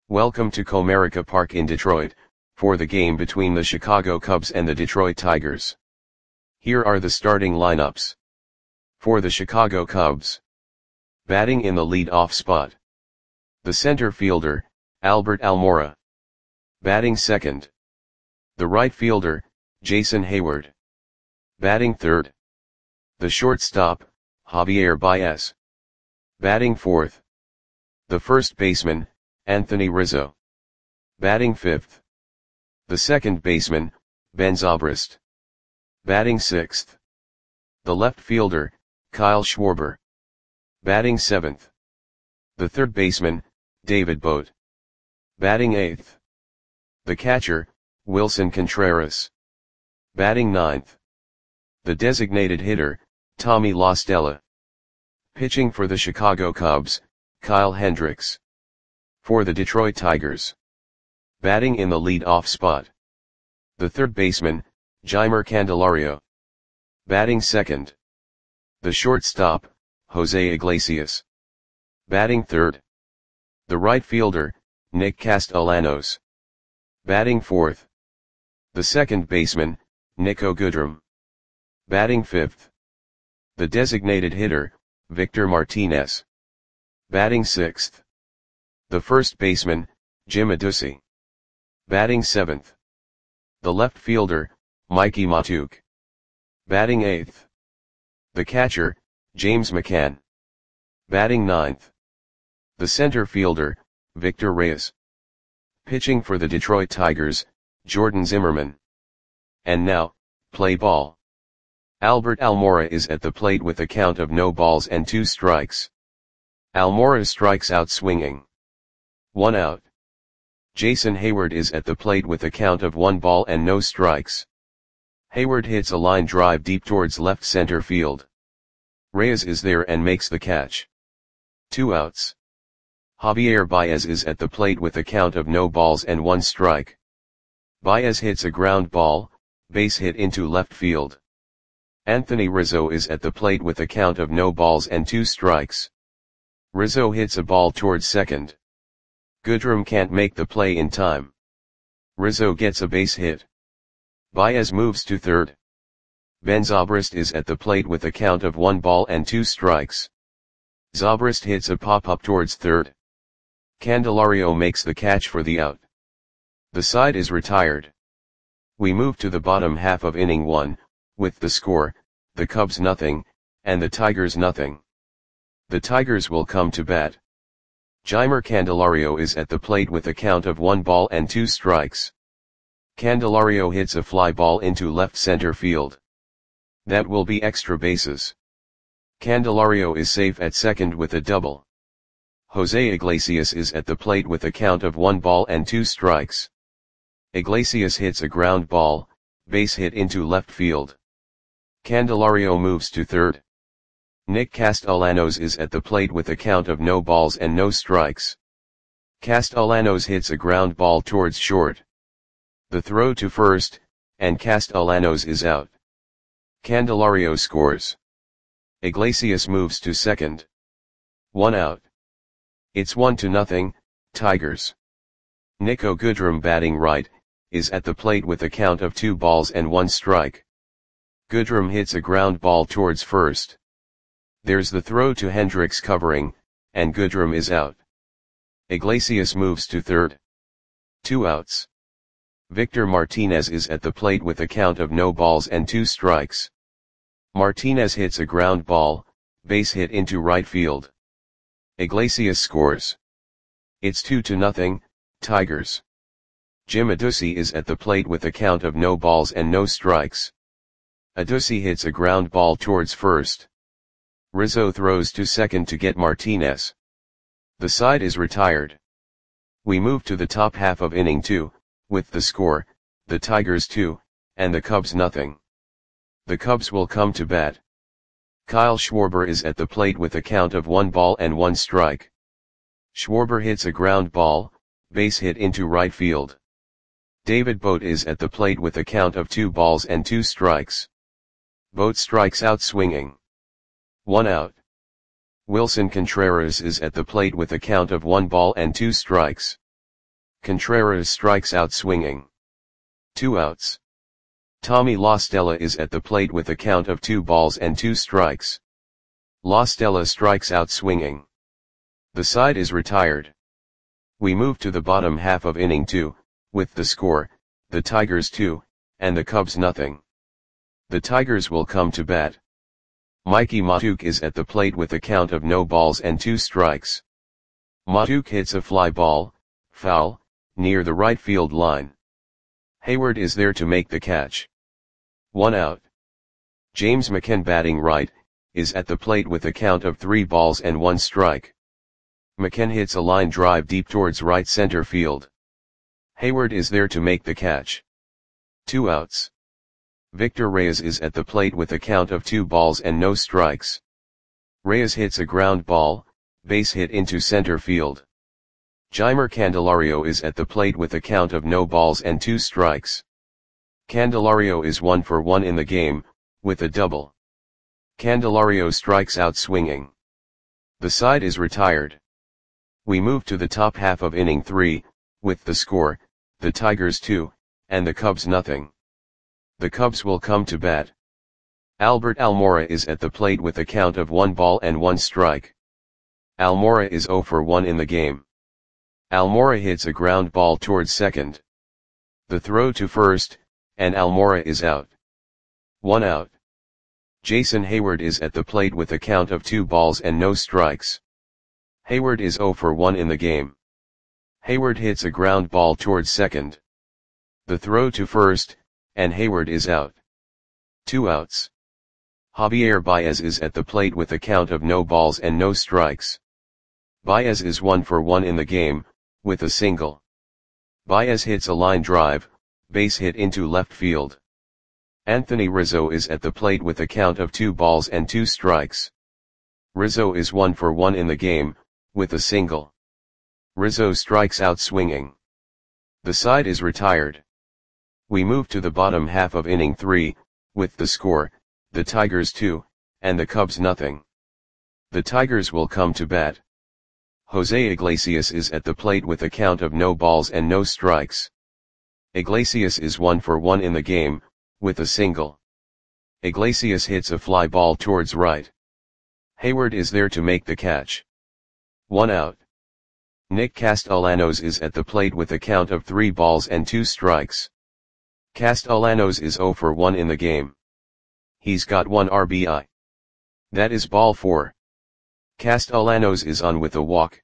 Welcome to Comerica Park in Detroit, for the game between the Chicago Cubs and the Detroit Tigers. Here are the starting lineups. For the Chicago Cubs. Batting in the lead-off spot. The center fielder, Albert Almora. Batting second. The right fielder, Jason Heyward. Batting third. The shortstop, Javier Baez. Batting fourth. The first baseman, Anthony Rizzo. Batting fifth. The second baseman, Ben Zobrist. Batting sixth. The left fielder, Kyle Schwarber. Batting seventh. The third baseman, David Bote. Batting eighth. The catcher, Wilson Contreras. Batting ninth. The designated hitter, Tommy La Stella. Pitching for the Chicago Cubs, Kyle Hendricks. For the Detroit Tigers. Batting in the lead-off spot. The third baseman, Jeimer Candelario. Batting second. The shortstop, Jose Iglesias. Batting third. The right fielder, Nick Castellanos. Batting fourth. The second baseman, Niko Goodrum. Batting fifth. The designated hitter, Victor Martinez. Batting sixth. The first baseman, Jim Adduci. Batting seventh. The left fielder, Mickey Mahtook. Batting eighth. The catcher, James McCann. Batting ninth. The center fielder, Victor Reyes. Pitching for the Detroit Tigers, Jordan Zimmermann. And now, play ball. Albert Almora is at the plate with a count of no balls and 2 strikes. Almora strikes out swinging. 1 out. Jason Heyward is at the plate with a count of 1 ball and no strikes. Heyward hits a line drive deep towards left center field. Reyes is there and makes the catch. 2 outs. Javier Baez is at the plate with a count of no balls and 1 strike. Baez hits a ground ball, base hit into left field. Anthony Rizzo is at the plate with a count of no balls and 2 strikes. Rizzo hits a ball towards second. Goodrum can't make the play in time. Rizzo gets a base hit. Baez moves to third. Ben Zobrist is at the plate with a count of 1 ball and 2 strikes. Zobrist hits a pop-up towards third. Candelario makes the catch for the out. The side is retired. We move to the bottom half of inning 1, with the score, the Cubs nothing, and the Tigers nothing. The Tigers will come to bat. Jeimer Candelario is at the plate with a count of 1 ball and 2 strikes. Candelario hits a fly ball into left center field. That will be extra bases. Candelario is safe at second with a double. Jose Iglesias is at the plate with a count of 1 ball and 2 strikes. Iglesias hits a ground ball, base hit into left field. Candelario moves to third. Nick Castellanos is at the plate with a count of no balls and no strikes. Castellanos hits a ground ball towards short. The throw to first, and Castellanos is out. Candelario scores. Iglesias moves to second. 1 out. It's 1-0, Tigers. Niko Goodrum batting right, is at the plate with a count of 2 balls and 1 strike. Goodrum hits a ground ball towards first. There's the throw to Hendricks covering, and Goodrum is out. Iglesias moves to third. 2 outs. Victor Martinez is at the plate with a count of no balls and 2 strikes. Martinez hits a ground ball, base hit into right field. Iglesias scores. It's 2-0, Tigers. Jim Adduci is at the plate with a count of no balls and no strikes. Adduci hits a ground ball towards first. Rizzo throws to second to get Martinez. The side is retired. We move to the top half of inning 2, with the score, the Tigers 2, and the Cubs nothing. The Cubs will come to bat. Kyle Schwarber is at the plate with a count of 1 ball and 1 strike. Schwarber hits a ground ball, base hit into right field. David Bote is at the plate with a count of 2 balls and 2 strikes. Bote strikes out swinging. 1 out. Wilson Contreras is at the plate with a count of 1 ball and 2 strikes. Contreras strikes out swinging. 2 outs. Tommy La Stella is at the plate with a count of 2 balls and 2 strikes. La Stella strikes out swinging. The side is retired. We move to the bottom half of inning 2, with the score, the Tigers 2, and the Cubs nothing. The Tigers will come to bat. Mikey Matuk is at the plate with a count of no balls and 2 strikes. Matuk hits a fly ball, foul, near the right field line. Hayward is there to make the catch. 1 out. James McCann batting right, is at the plate with a count of 3 balls and 1 strike. McCann hits a line drive deep towards right center field. Hayward is there to make the catch. 2 outs. Victor Reyes is at the plate with a count of 2 balls and no strikes. Reyes hits a ground ball, base hit into center field. Jeimer Candelario is at the plate with a count of no balls and 2 strikes. Candelario is 1 for 1 in the game, with a double. Candelario strikes out swinging. The side is retired. We move to the top half of inning 3, with the score, the Tigers 2, and the Cubs nothing. The Cubs will come to bat. Albert Almora is at the plate with a count of 1 ball and 1 strike. Almora is 0 for 1 in the game. Almora hits a ground ball towards second. The throw to first, and Almora is out. 1 out. Jason Hayward is at the plate with a count of 2 balls and no strikes. Hayward is 0 for 1 in the game. Hayward hits a ground ball towards second. The throw to first, and Hayward is out. 2 outs. Javier Baez is at the plate with a count of no balls and no strikes. Baez is 1 for 1 in the game, with a single. Baez hits a line drive, base hit into left field. Anthony Rizzo is at the plate with a count of 2 balls and 2 strikes. Rizzo is 1 for 1 in the game, with a single. Rizzo strikes out swinging. The side is retired. We move to the bottom half of inning 3, with the score, the Tigers 2, and the Cubs nothing. The Tigers will come to bat. Jose Iglesias is at the plate with a count of no balls and no strikes. Iglesias is 1 for 1 in the game, with a single. Iglesias hits a fly ball towards right. Hayward is there to make the catch. 1 out. Nick Castellanos is at the plate with a count of 3 balls and 2 strikes. Castellanos is 0 for 1 in the game. He's got 1 RBI. That is ball 4. Castellanos is on with a walk.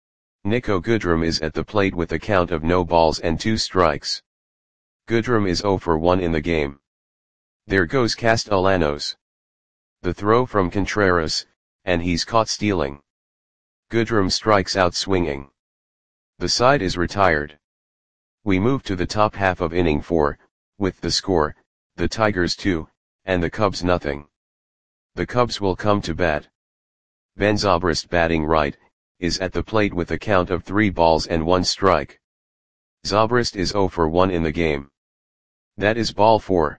Nico Goodrum is at the plate with a count of no balls and 2 strikes. Goodrum is 0 for 1 in the game. There goes Castellanos. The throw from Contreras, and he's caught stealing. Goodrum strikes out swinging. The side is retired. We move to the top half of inning 4, with the score, the Tigers 2, and the Cubs nothing. The Cubs will come to bat. Ben Zobrist batting right, is at the plate with a count of 3 balls and 1 strike. Zobrist is 0 for 1 in the game. That is ball 4.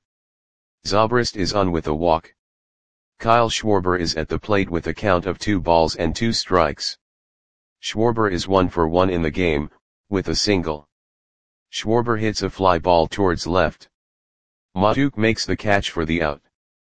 Zobrist is on with a walk. Kyle Schwarber is at the plate with a count of 2 balls and 2 strikes. Schwarber is 1 for 1 in the game, with a single. Schwarber hits a fly ball towards left. Matuk makes the catch for the out.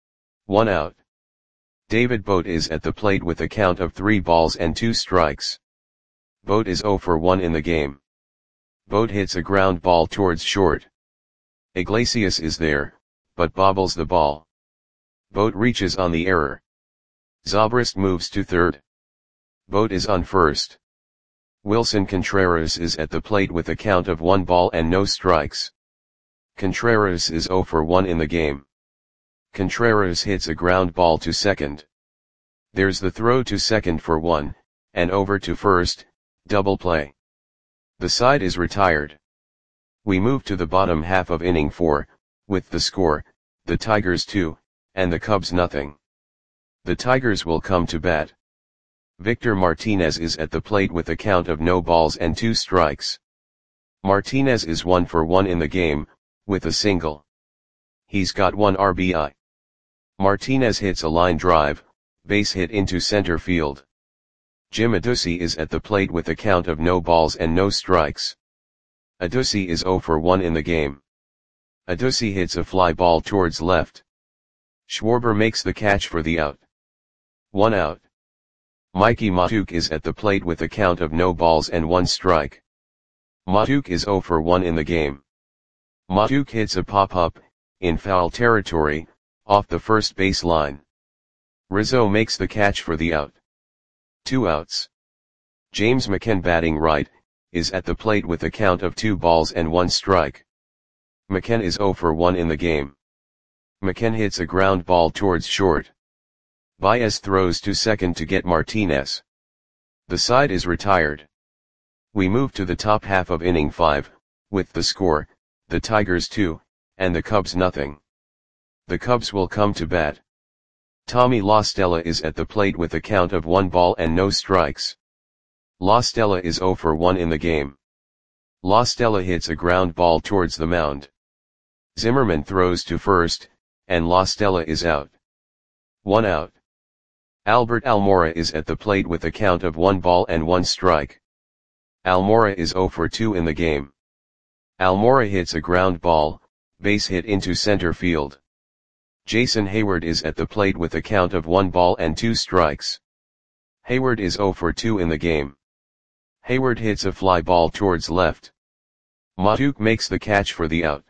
1 out. David Bote is at the plate with a count of 3 balls and 2 strikes. Bote is 0 for 1 in the game. Bote hits a ground ball towards short. Iglesias is there, but bobbles the ball. Bote reaches on the error. Zobrist moves to third. Bote is on first. Wilson Contreras is at the plate with a count of 1 ball and no strikes. Contreras is 0 for 1 in the game. Contreras hits a ground ball to second. There's the throw to second for 1, and over to first, double play. The side is retired. We move to the bottom half of inning 4, with the score, the Tigers 2, and the Cubs nothing. The Tigers will come to bat. Victor Martinez is at the plate with a count of no balls and 2 strikes. Martinez is 1 for 1 in the game, with a single. He's got 1 RBI. Martinez hits a line drive, base hit into center field. Jim Adduci is at the plate with a count of no balls and no strikes. Adussi is 0 for 1 in the game. Adussi hits a fly ball towards left. Schwarber makes the catch for the out. 1 out. Mikey Matuk is at the plate with a count of no balls and 1 strike. Matuk is 0 for 1 in the game. Matuk hits a pop-up, in foul territory, off the first base line. Rizzo makes the catch for the out. 2 outs. James McCann batting right, is at the plate with a count of 2 balls and 1 strike. McCann is 0 for 1 in the game. McCann hits a ground ball towards short. Baez throws to second to get Martinez. The side is retired. We move to the top half of inning 5, with the score, the Tigers 2, and the Cubs nothing. The Cubs will come to bat. Tommy La Stella is at the plate with a count of 1 ball and no strikes. La Stella is 0 for 1 in the game. La Stella hits a ground ball towards the mound. Zimmerman throws to first, and La Stella is out. 1 out. Albert Almora is at the plate with a count of 1 ball and 1 strike. Almora is 0 for 2 in the game. Almora hits a ground ball, base hit into center field. Jason Hayward is at the plate with a count of 1 ball and 2 strikes. Hayward is 0 for 2 in the game. Hayward hits a fly ball towards left. Matuk makes the catch for the out.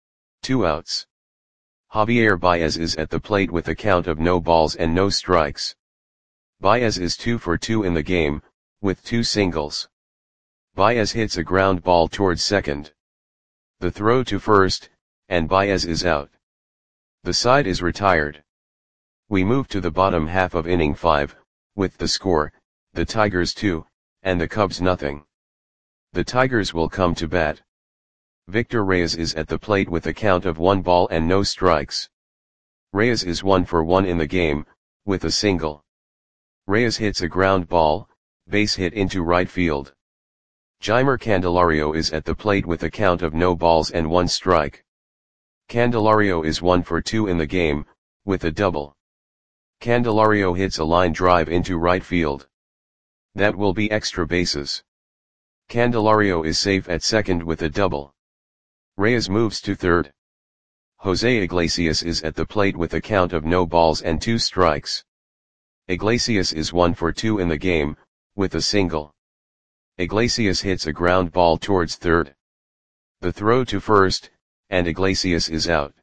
2 outs. Javier Baez is at the plate with a count of no balls and no strikes. Baez is 2 for 2 in the game, with 2 singles. Baez hits a ground ball towards second. The throw to first, and Baez is out. The side is retired. We move to the bottom half of inning 5, with the score, the Tigers 2, and the Cubs nothing. The Tigers will come to bat. Victor Reyes is at the plate with a count of 1 ball and no strikes. Reyes is 1 for 1 in the game, with a single. Reyes hits a ground ball, base hit into right field. Jeimer Candelario is at the plate with a count of no balls and 1 strike. Candelario is 1 for 2 in the game, with a double. Candelario hits a line drive into right field. That will be extra bases. Candelario is safe at second with a double. Reyes moves to third. Jose Iglesias is at the plate with a count of no balls and 2 strikes. Iglesias is 1 for 2 in the game, with a single. Iglesias hits a ground ball towards third. The throw to first, and Iglesias is out.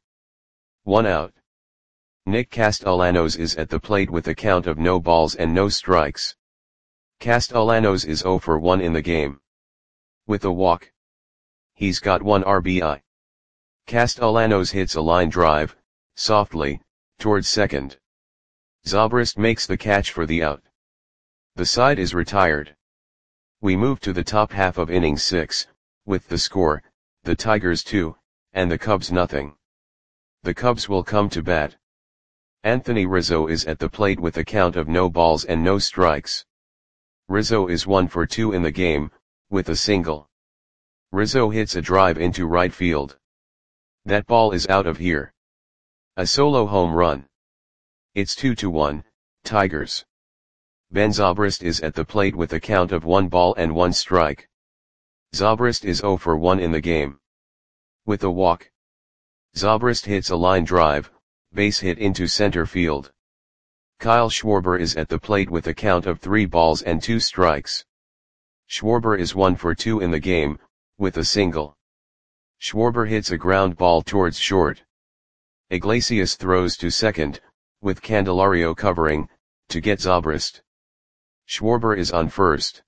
1 out. Nick Castellanos is at the plate with a count of no balls and no strikes. Castellanos is 0 for 1 in the game. With a walk. He's got 1 RBI. Castellanos hits a line drive, softly, towards second. Zobrist makes the catch for the out. The side is retired. We move to the top half of inning 6, with the score, the Tigers 2, and the Cubs nothing. The Cubs will come to bat. Anthony Rizzo is at the plate with a count of no balls and no strikes. Rizzo is 1 for 2 in the game, with a single. Rizzo hits a drive into right field. That ball is out of here. A solo home run. It's 2-1, Tigers. Ben Zobrist is at the plate with a count of 1 ball and 1 strike. Zobrist is 0 for 1 in the game. With a walk. Zobrist hits a line drive, base hit into center field. Kyle Schwarber is at the plate with a count of 3 balls and 2 strikes. Schwarber is 1 for 2 in the game, with a single. Schwarber hits a ground ball towards short. Iglesias throws to second, with Candelario covering, to get Zobrist. Schwarber is on first.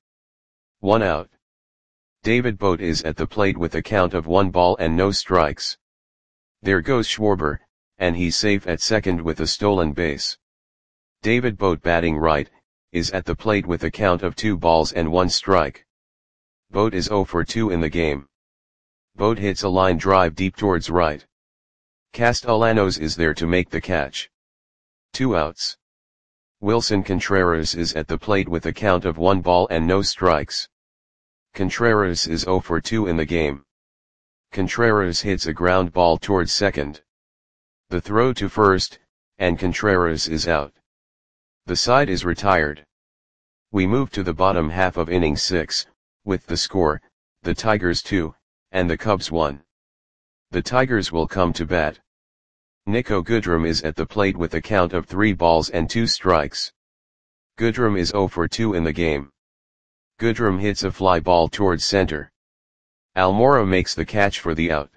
1 out. David Bote is at the plate with a count of 1 ball and no strikes. There goes Schwarber, and he's safe at second with a stolen base. David Bote batting right, is at the plate with a count of 2 balls and 1 strike. Bote is 0 for 2 in the game. Bote hits a line drive deep towards right. Castellanos is there to make the catch. 2 outs. Wilson Contreras is at the plate with a count of 1 ball and no strikes. Contreras is 0 for 2 in the game. Contreras hits a ground ball towards second. The throw to first, and Contreras is out. The side is retired. We move to the bottom half of inning 6, with the score, the Tigers 2, and the Cubs 1. The Tigers will come to bat. Niko Goodrum is at the plate with a count of 3 balls and 2 strikes. Goodrum is 0 for 2 in the game. Goodrum hits a fly ball towards center. Almora makes the catch for the out.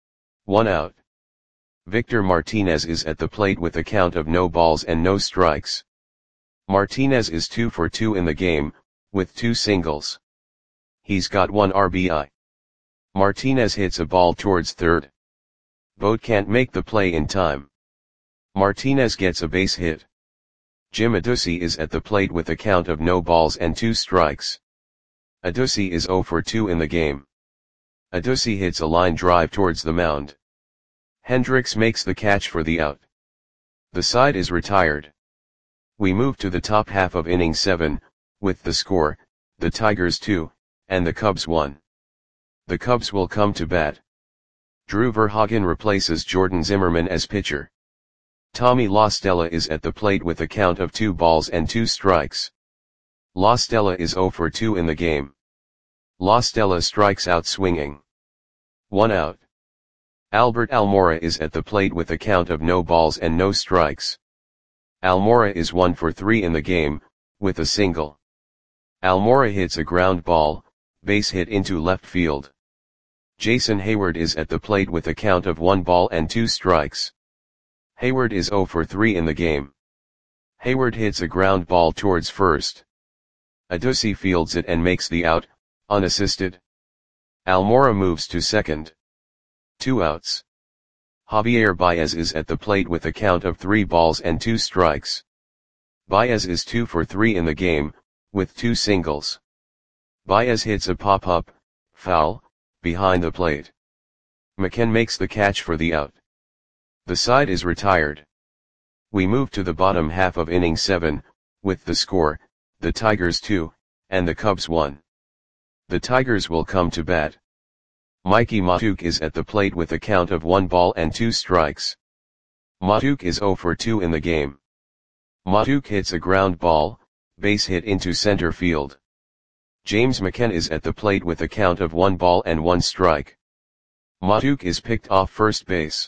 1 out. Victor Martinez is at the plate with a count of no balls and no strikes. Martinez is 2 for 2 in the game, with 2 singles. He's got 1 RBI. Martinez hits a ball towards third. Boat can't make the play in time. Martinez gets a base hit. Jim Adduci is at the plate with a count of no balls and 2 strikes. Adduci is 0 for 2 in the game. Adduci hits a line drive towards the mound. Hendricks makes the catch for the out. The side is retired. We move to the top half of inning 7, with the score, the Tigers 2, and the Cubs 1. The Cubs will come to bat. Drew Verhagen replaces Jordan Zimmermann as pitcher. Tommy La Stella is at the plate with a count of 2 balls and 2 strikes. La Stella is 0 for 2 in the game. La Stella strikes out swinging. 1 out. Albert Almora is at the plate with a count of no balls and no strikes. Almora is 1 for 3 in the game, with a single. Almora hits a ground ball, base hit into left field. Jason Heyward is at the plate with a count of 1 ball and 2 strikes. Heyward is 0 for 3 in the game. Heyward hits a ground ball towards first. Adduci fields it and makes the out, unassisted. Almora moves to second. 2 outs. Javier Baez is at the plate with a count of 3 balls and 2 strikes. Baez is 2 for 3 in the game, with 2 singles. Baez hits a pop-up, foul, behind the plate. McKen makes the catch for the out. The side is retired. We move to the bottom half of inning 7, with the score, the Tigers 2, and the Cubs 1. The Tigers will come to bat. Mickey Mahtook is at the plate with a count of 1 ball and 2 strikes. Mahtook is 0 for 2 in the game. Mahtook hits a ground ball, base hit into center field. James McKen is at the plate with a count of 1 ball and 1 strike. Mahtook is picked off first base.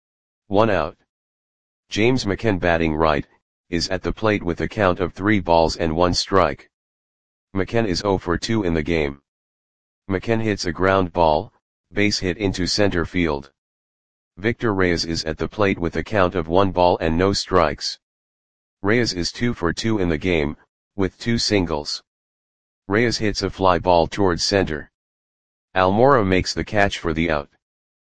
1 out. James McKen, batting right, is at the plate with a count of 3 balls and 1 strike. McKen is 0 for 2 in the game. McKen hits a ground ball, base hit into center field. Victor Reyes is at the plate with a count of 1 ball and no strikes. Reyes is 2 for 2 in the game, with 2 singles. Reyes hits a fly ball towards center. Almora makes the catch for the out.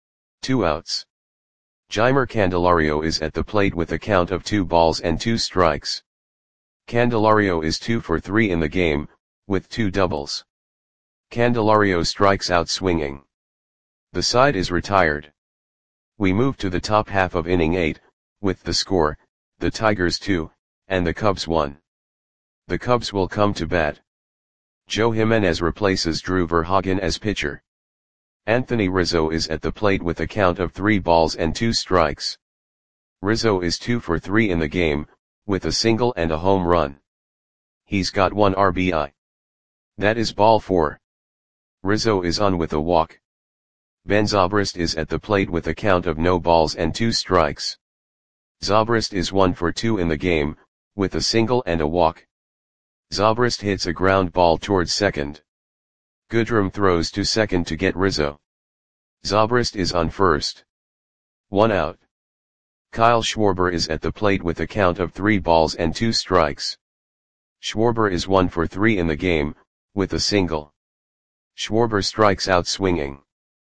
2 outs. Jeimer Candelario is at the plate with a count of 2 balls and 2 strikes. Candelario is 2 for 3 in the game, with 2 doubles. Candelario strikes out swinging. The side is retired. We move to the top half of inning 8, with the score, the Tigers 2, and the Cubs 1. The Cubs will come to bat. Joe Jimenez replaces Drew Verhagen as pitcher. Anthony Rizzo is at the plate with a count of 3 balls and 2 strikes. Rizzo is 2 for 3 in the game, with a single and a home run. He's got 1 RBI. That is ball 4. Rizzo is on with a walk. Ben Zobrist is at the plate with a count of no balls and 2 strikes. Zobrist is 1 for 2 in the game, with a single and a walk. Zobrist hits a ground ball towards second. Goodrum throws to second to get Rizzo. Zobrist is on first. 1 out. Kyle Schwarber is at the plate with a count of 3 balls and 2 strikes. Schwarber is 1 for 3 in the game, with a single. Schwarber strikes out swinging.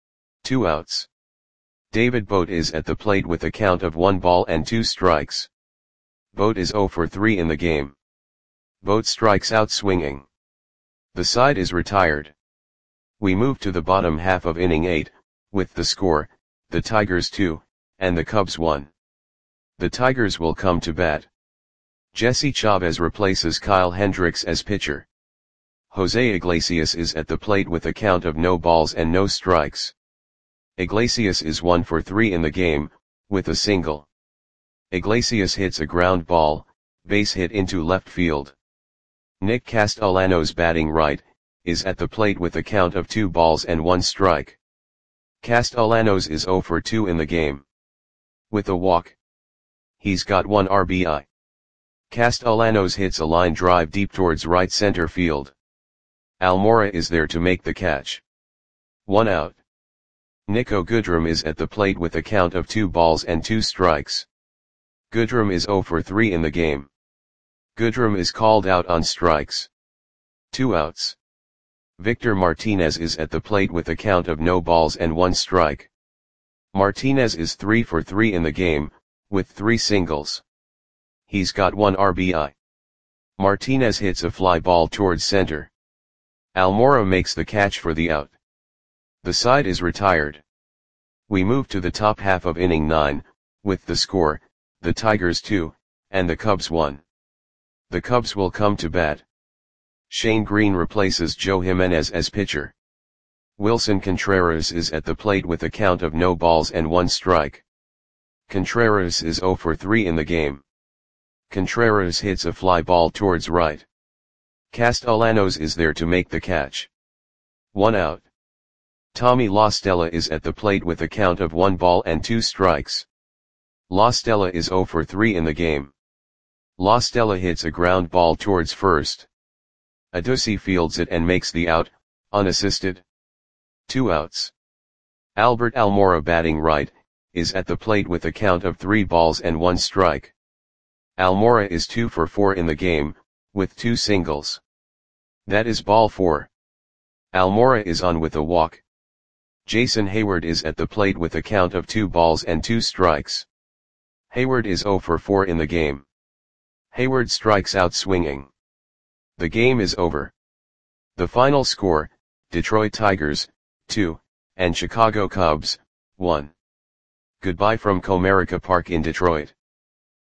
2 outs. David Bote is at the plate with a count of 1 ball and 2 strikes. Bote is 0 for 3 in the game. Bote strikes out swinging. The side is retired. We move to the bottom half of inning 8, with the score, the Tigers 2, and the Cubs 1. The Tigers will come to bat. Jesse Chavez replaces Kyle Hendricks as pitcher. Jose Iglesias is at the plate with a count of no balls and no strikes. Iglesias is 1 for 3 in the game, with a single. Iglesias hits a ground ball, base hit into left field. Nick Castellanos, batting right, is at the plate with a count of 2 balls and 1 strike. Castellanos is 0 for 2 in the game. With a walk. He's got 1 RBI. Castellanos hits a line drive deep towards right center field. Almora is there to make the catch. 1 out. Nico Goodrum is at the plate with a count of 2 balls and 2 strikes. Goodrum is 0 for 3 in the game. Goodrum is called out on strikes. 2 outs. Victor Martinez is at the plate with a count of no balls and 1 strike. Martinez is 3 for 3 in the game, with 3 singles. He's got 1 RBI. Martinez hits a fly ball towards center. Almora makes the catch for the out. The side is retired. We move to the top half of inning 9, with the score, the Tigers 2, and the Cubs 1. The Cubs will come to bat. Shane Green replaces Joe Jimenez as pitcher. Wilson Contreras is at the plate with a count of no balls and 1 strike. Contreras is 0 for 3 in the game. Contreras hits a fly ball towards right. Castellanos is there to make the catch. 1 out. Tommy La Stella is at the plate with a count of 1 ball and 2 strikes. La Stella is 0 for 3 in the game. La Stella hits a ground ball towards first. Adduci fields it and makes the out, unassisted. 2 outs. Albert Almora, batting right, is at the plate with a count of 3 balls and 1 strike. Almora is 2 for 4 in the game, with 2 singles. That is ball 4. Almora is on with a walk. Jason Heyward is at the plate with a count of 2 balls and 2 strikes. Heyward is 0 for 4 in the game. Heyward strikes out swinging. The game is over. The final score, Detroit Tigers, 2, and Chicago Cubs, 1. Goodbye from Comerica Park in Detroit.